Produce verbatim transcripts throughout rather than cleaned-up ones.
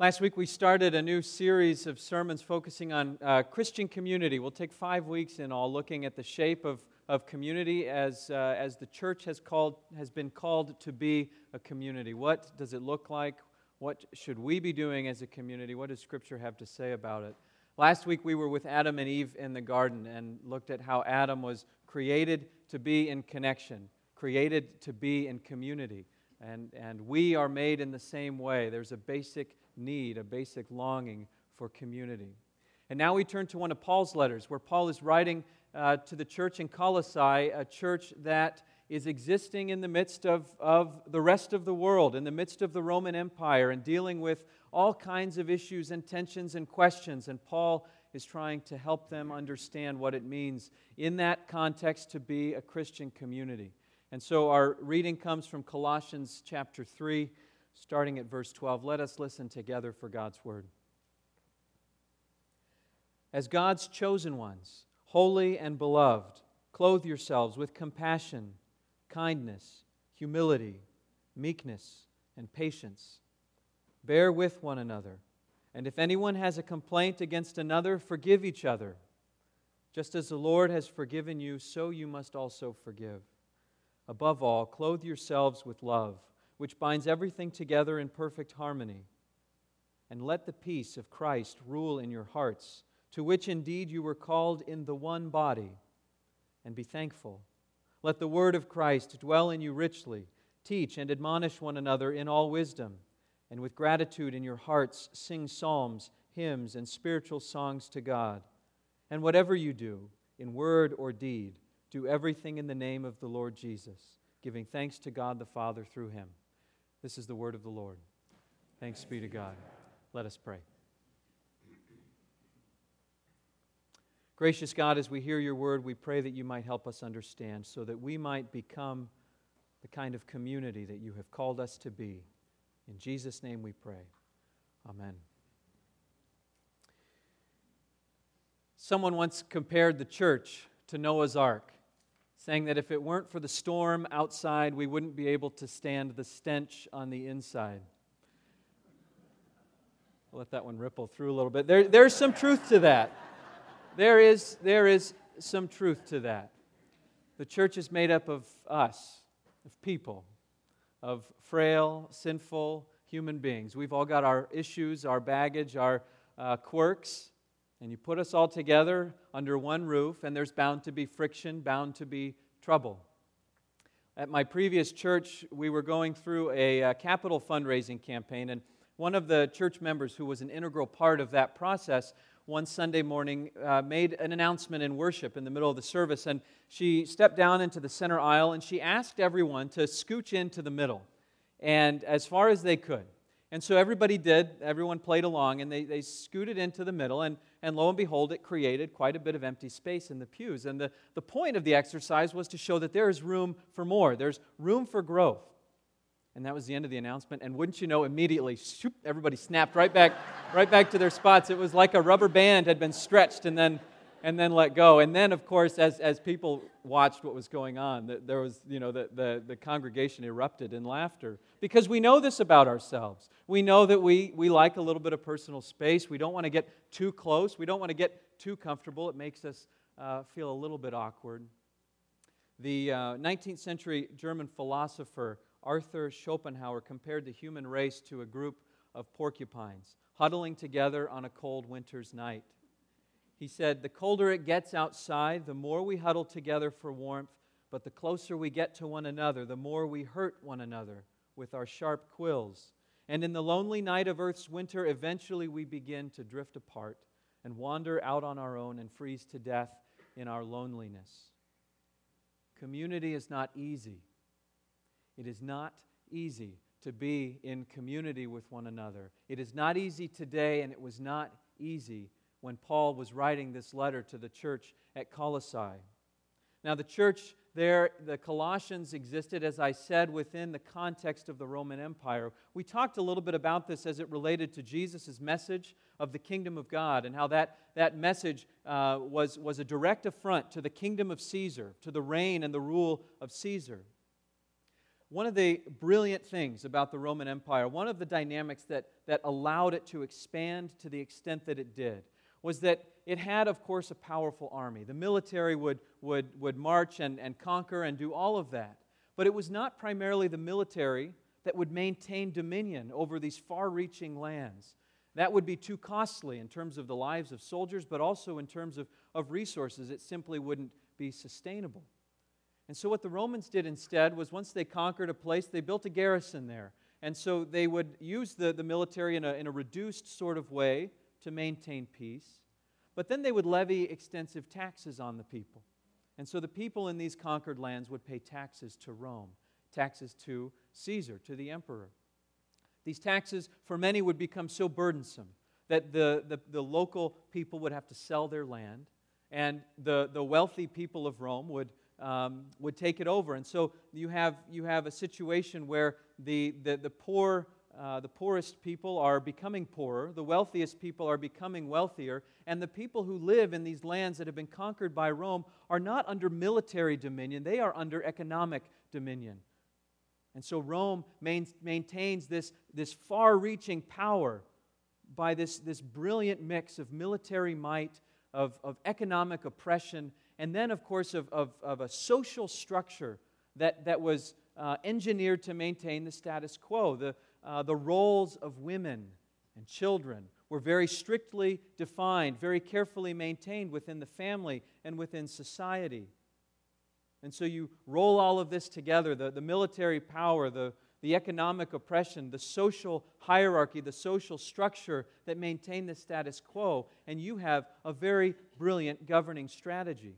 Last week we started a new series of sermons focusing on uh, Christian community. We'll take five weeks in all, looking at the shape of, of community as uh, as the church has called has been called to be a community. What does it look like? What should we be doing as a community? What does Scripture have to say about it? Last week we were with Adam and Eve in the garden and looked at how Adam was created to be in connection, created to be in community. And, and we are made in the same way. There's a basic need, a basic longing for community. And now we turn to one of Paul's letters, where Paul is writing uh, to the church in Colossae, a church that is existing in the midst of, of the rest of the world, in the midst of the Roman Empire, and dealing with all kinds of issues and tensions and questions. And Paul is trying to help them understand what it means in that context to be a Christian community. And so our reading comes from Colossians chapter three, starting at verse twelve. Let us listen together for God's word. As God's chosen ones, holy and beloved, clothe yourselves with compassion, kindness, humility, meekness, and patience. Bear with one another, and if anyone has a complaint against another, forgive each other. Just as the Lord has forgiven you, so you must also forgive. Above all, clothe yourselves with love, which binds everything together in perfect harmony. And let the peace of Christ rule in your hearts, to which indeed you were called in the one body. And be thankful. Let the word of Christ dwell in you richly. Teach and admonish one another in all wisdom. And with gratitude in your hearts, sing psalms, hymns, and spiritual songs to God. And whatever you do, in word or deed, do everything in the name of the Lord Jesus, giving thanks to God the Father through Him. This is the word of the Lord. Thanks be to God. Let us pray. Gracious God, as we hear your word, we pray that you might help us understand so that we might become the kind of community that you have called us to be. In Jesus' name we pray. Amen. Someone once compared the church to Noah's Ark, saying that if it weren't for the storm outside, we wouldn't be able to stand the stench on the inside. I'll let that one ripple through a little bit. There, there's some truth to that. There is, there is some truth to that. The church is made up of us, of people, of frail, sinful human beings. We've all got our issues, our baggage, our uh, quirks. And you put us all together under one roof, and there's bound to be friction, bound to be trouble. At my previous church, we were going through a uh, capital fundraising campaign, and one of the church members who was an integral part of that process one Sunday morning uh, made an announcement in worship in the middle of the service, and she stepped down into the center aisle, and she asked everyone to scooch into the middle, and as far as they could. And so everybody did, everyone played along, and they, they scooted into the middle, and, and lo and behold, it created quite a bit of empty space in the pews. And the, the point of the exercise was to show that there is room for more. There's room for growth. And that was the end of the announcement. And wouldn't you know, immediately, shoop, everybody snapped right back, right back to their spots. It was like a rubber band had been stretched and then and then let go. And then, of course, as as people watched what was going on, there was, you know, the, the, the congregation erupted in laughter. Because we know this about ourselves. We know that we, we like a little bit of personal space. We don't want to get too close. We don't want to get too comfortable. It makes us uh, feel a little bit awkward. The uh, nineteenth century German philosopher Arthur Schopenhauer compared the human race to a group of porcupines huddling together on a cold winter's night. He said, the colder it gets outside, the more we huddle together for warmth, but the closer we get to one another, the more we hurt one another with our sharp quills. And in the lonely night of Earth's winter, eventually we begin to drift apart and wander out on our own and freeze to death in our loneliness. Community is not easy. It is not easy to be in community with one another. It is not easy today, and it was not easy when Paul was writing this letter to the church at Colossae. Now, the church there, the Colossians, existed, as I said, within the context of the Roman Empire. We talked a little bit about this as it related to Jesus' message of the kingdom of God and how that, that message uh, was, was a direct affront to the kingdom of Caesar, to the reign and the rule of Caesar. one of the brilliant things about the Roman Empire, one of the dynamics that, that allowed it to expand to the extent that it did, was that it had, of course, a powerful army. The military would, would, would march and, and conquer and do all of that. But it was not primarily the military that would maintain dominion over these far-reaching lands. That would be too costly in terms of the lives of soldiers, but also in terms of, of resources. It simply wouldn't be sustainable. And so what the Romans did instead was once they conquered a place, they built a garrison there. And so they would use the, the military in a, in a reduced sort of way to maintain peace. But then they would levy extensive taxes on the people. And so the people in these conquered lands would pay taxes to Rome, taxes to Caesar, to the emperor. These taxes, for many, would become so burdensome that the, the, the local people would have to sell their land, and the, the wealthy people of Rome would, um, would take it over. And so you have, you have a situation where the, the, the poor Uh, the poorest people are becoming poorer, the wealthiest people are becoming wealthier, and the people who live in these lands that have been conquered by Rome are not under military dominion, they are under economic dominion. And so Rome main, maintains this, this far-reaching power by this, this brilliant mix of military might, of, of economic oppression, and then, of course, of, of, of a social structure that, that was uh, engineered to maintain the status quo. The Uh, the roles of women and children were very strictly defined, very carefully maintained within the family and within society. And so you roll all of this together, the, the military power, the, the economic oppression, the social hierarchy, the social structure that maintain the status quo, and you have a very brilliant governing strategy.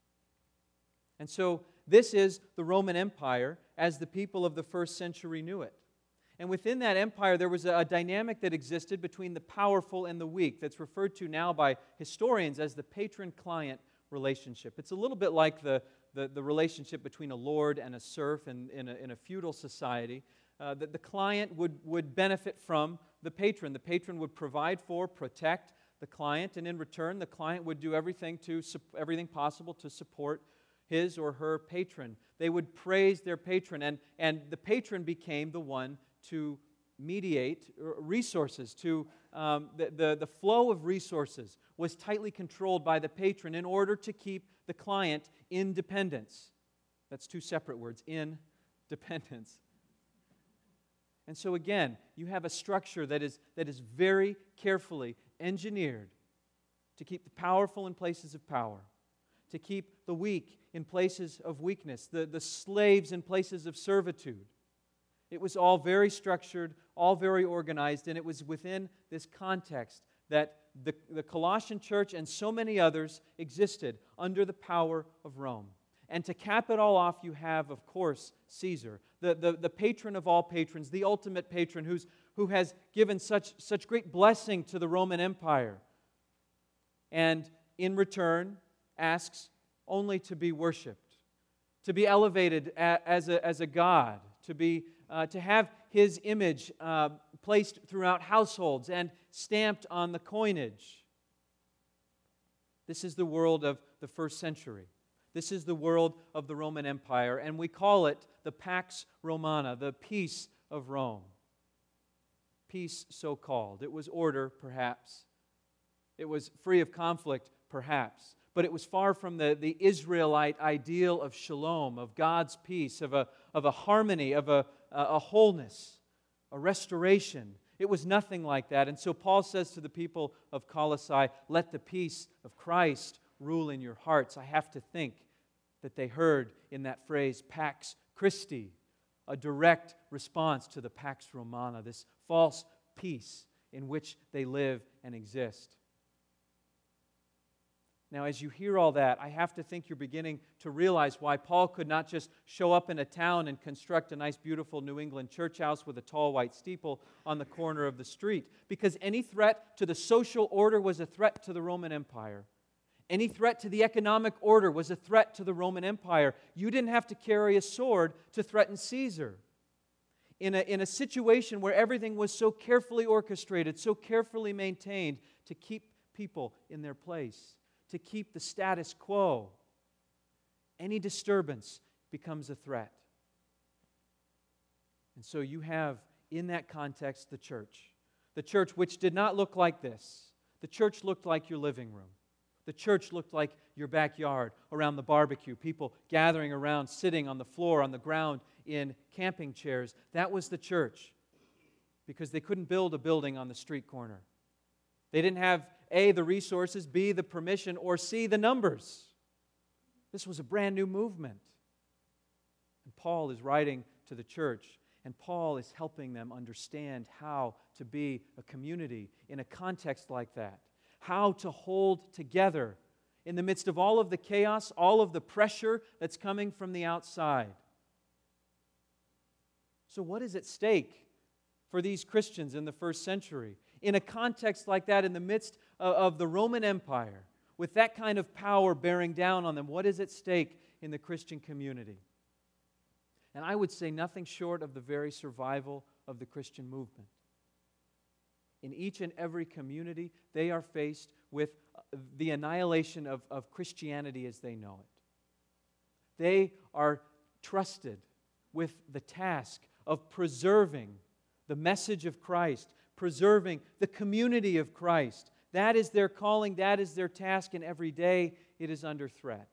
And so this is the Roman Empire as the people of the first century knew it. And within that empire, there was a dynamic that existed between the powerful and the weak that's referred to now by historians as the patron-client relationship. It's a little bit like the, the, the relationship between a lord and a serf in, in, a, in a feudal society. Uh, that the client would, would benefit from the patron. The patron would provide for, protect the client, and in return, the client would do everything, to, everything possible to support his or her patron. They would praise their patron, and, and the patron became the one to mediate resources, to um, the, the, the flow of resources was tightly controlled by the patron in order to keep the client in dependence. That's two separate words, in dependence. And so again, you have a structure that is, that is very carefully engineered to keep the powerful in places of power, to keep the weak in places of weakness, the, the slaves in places of servitude. It was all very structured, all very organized, and it was within this context that the, the Colossian church and so many others existed under the power of Rome. And to cap it all off, you have, of course, Caesar, the, the, the patron of all patrons, the ultimate patron who's, who has given such, such great blessing to the Roman Empire. And in return, asks only to be worshipped, to be elevated a, as, a, as a god, to be Uh, to have his image uh, placed throughout households and stamped on the coinage. This is the world of the first century. This is the world of the Roman Empire, and we call it the Pax Romana, the peace of Rome. Peace so called. It was order, perhaps. It was free of conflict, perhaps. But it was far from the, the Israelite ideal of shalom, of God's peace, of a, of a harmony, of a, a wholeness, a restoration. It was nothing like that. And so Paul says to the people of Colossae, let the peace of Christ rule in your hearts. I have to think that they heard in that phrase, Pax Christi, a direct response to the Pax Romana, this false peace in which they live and exist. Now, as you hear all that, I have to think you're beginning to realize why Paul could not just show up in a town and construct a nice, beautiful New England church house with a tall white steeple on the corner of the street. Because any threat to the social order was a threat to the Roman Empire. Any threat to the economic order was a threat to the Roman Empire. You didn't have to carry a sword to threaten Caesar. In a, in a situation where everything was so carefully orchestrated, so carefully maintained to keep people in their place, to keep the status quo, any disturbance becomes a threat. And so you have, in that context, the church. The church which did not look like this. The church looked like your living room. The church looked like your backyard around the barbecue, people gathering around, sitting on the floor, on the ground, in camping chairs. That was the church, because they couldn't build a building on the street corner. They didn't have A, the resources, B, the permission, or C, the numbers. This was a brand new movement. And Paul is writing to the church, and Paul is helping them understand how to be a community in a context like that. How to hold together in the midst of all of the chaos, all of the pressure that's coming from the outside. So what is at stake for these Christians in the first century? In a context like that, in the midst of the Roman Empire, with that kind of power bearing down on them, what is at stake in the Christian community? And I would say nothing short of the very survival of the Christian movement. In each and every community, they are faced with the annihilation of, of Christianity as they know it. They are trusted with the task of preserving the message of Christ, preserving the community of Christ. That is their calling, that is their task, and every day it is under threat.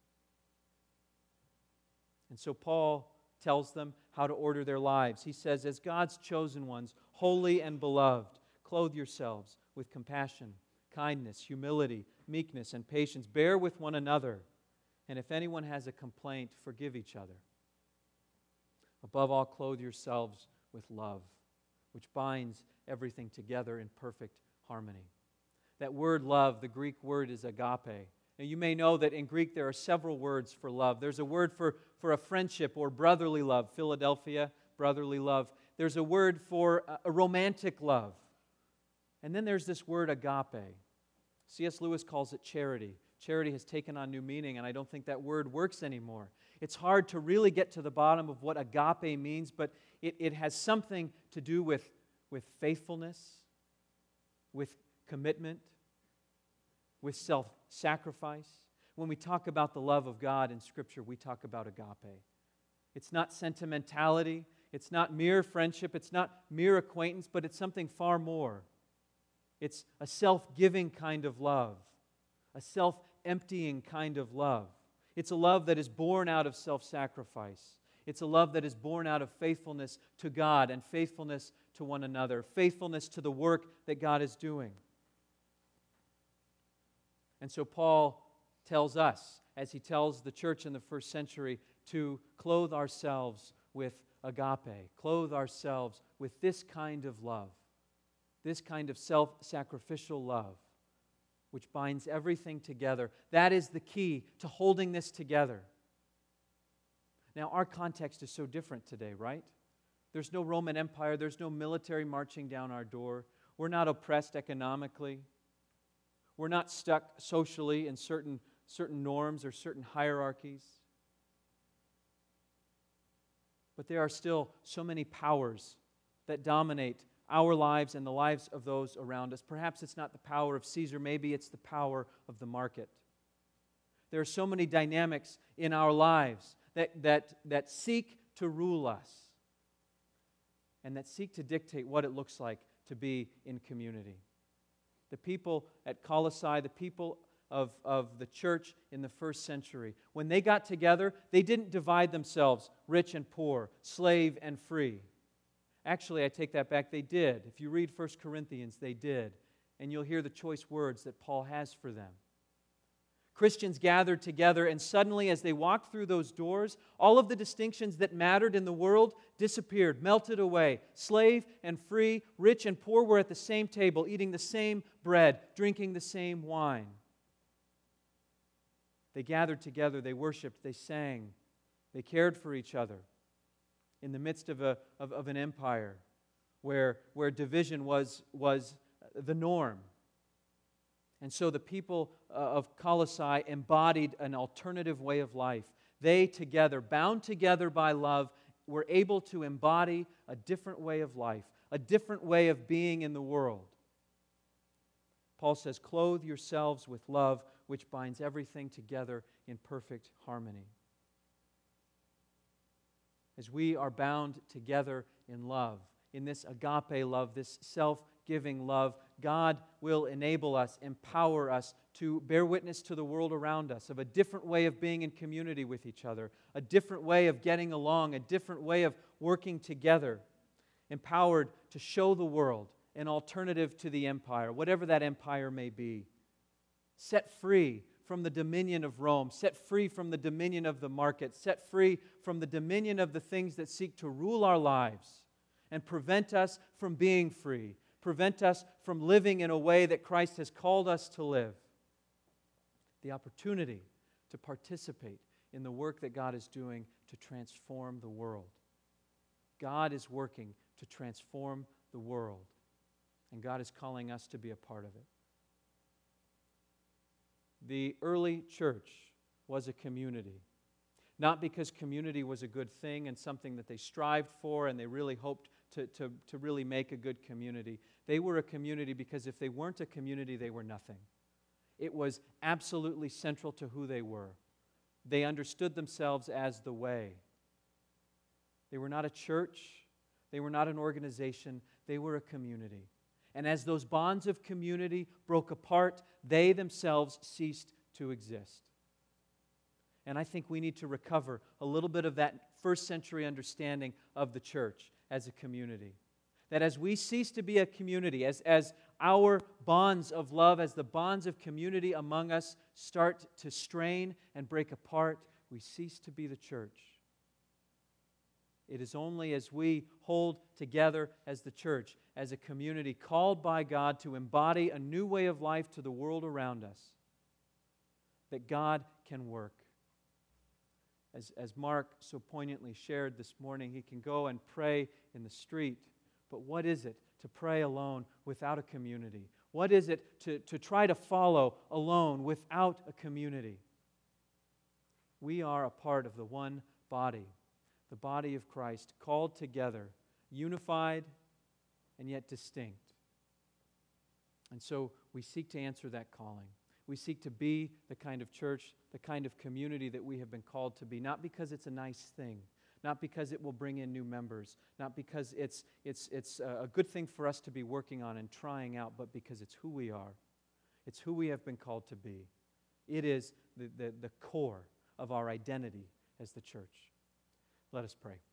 And so Paul tells them how to order their lives. He says, as God's chosen ones, holy and beloved, clothe yourselves with compassion, kindness, humility, meekness, and patience. Bear with one another, and if anyone has a complaint, forgive each other. Above all, clothe yourselves with love, which binds everything together in perfect harmony. That word love, the Greek word is agape. Now, you may know that in Greek there are several words for love. There's a word for, for a friendship or brotherly love, Philadelphia, brotherly love. There's a word for a, a romantic love. And then there's this word agape. C S Lewis calls it charity. Charity has taken on new meaning, and I don't think that word works anymore. It's hard to really get to the bottom of what agape means, but it, it has something to do with, with faithfulness, with commitment, with self-sacrifice. When we talk about the love of God in Scripture, we talk about agape. It's not sentimentality, it's not mere friendship, it's not mere acquaintance, but it's something far more. It's a self-giving kind of love, a self-emptying kind of love. It's a love that is born out of self-sacrifice. It's a love that is born out of faithfulness to God and faithfulness to one another, faithfulness to the work that God is doing. And so Paul tells us, as he tells the church in the first century, to clothe ourselves with agape, clothe ourselves with this kind of love. This kind of self-sacrificial love, which binds everything together. That is the key to holding this together. Now, our context is so different today, right? There's no Roman Empire. There's no military marching down our door. We're not oppressed economically. We're not stuck socially in certain, certain norms or certain hierarchies. But there are still so many powers that dominate our lives and the lives of those around us. Perhaps it's not the power of Caesar, maybe it's the power of the market. There are so many dynamics in our lives that, that, that seek to rule us and that seek to dictate what it looks like to be in community. The people at Colossae, the people of, of the church in the first century, when they got together, they didn't divide themselves, rich and poor, slave and free. Actually, I take that back, they did. If you read First Corinthians, they did. And you'll hear the choice words that Paul has for them. Christians gathered together, and suddenly as they walked through those doors, all of the distinctions that mattered in the world disappeared, melted away. Slave and free, rich and poor were at the same table, eating the same bread, drinking the same wine. They gathered together, they worshiped, they sang, they cared for each other. In the midst of, a, of, of an empire where, where division was, was the norm. And so the people of Colossae embodied an alternative way of life. They together, bound together by love, were able to embody a different way of life, a different way of being in the world. Paul says, clothe yourselves with love, which binds everything together in perfect harmony. as we are bound together in love, in this agape love, this self-giving love, God will enable us, empower us to bear witness to the world around us of a different way of being in community with each other, a different way of getting along, a different way of working together, empowered to show the world an alternative to the empire, whatever that empire may be. Set free from the dominion of Rome, set free from the dominion of the market, set free from the dominion of the things that seek to rule our lives and prevent us from being free, prevent us from living in a way that Christ has called us to live. The opportunity to participate in the work that God is doing to transform the world. God is working to transform the world, and God is calling us to be a part of it. The early church was a community, not because community was a good thing and something that they strived for and they really hoped to, to, to really make a good community. They were a community because if they weren't a community, they were nothing. It was absolutely central to who they were. They understood themselves as the way. They were not a church. They were not an organization. They were a community. And as those bonds of community broke apart, they themselves ceased to exist. And I think we need to recover a little bit of that first century understanding of the church as a community. That as we cease to be a community, as, as our bonds of love, as the bonds of community among us start to strain and break apart, we cease to be the church. It is only as we hold together as the church, as a community called by God to embody a new way of life to the world around us, that God can work. As, as Mark so poignantly shared this morning, he can go and pray in the street. But what is it to pray alone without a community? What is it to, to try to follow alone without a community? We are a part of the one body, the body of Christ, called together, unified and yet distinct. And so we seek to answer that calling. We seek to be the kind of church, the kind of community that we have been called to be, not because it's a nice thing, not because it will bring in new members, not because it's, it's, it's a good thing for us to be working on and trying out, but because it's who we are. It's who we have been called to be. It is the, the, the core of our identity as the church. Let us pray.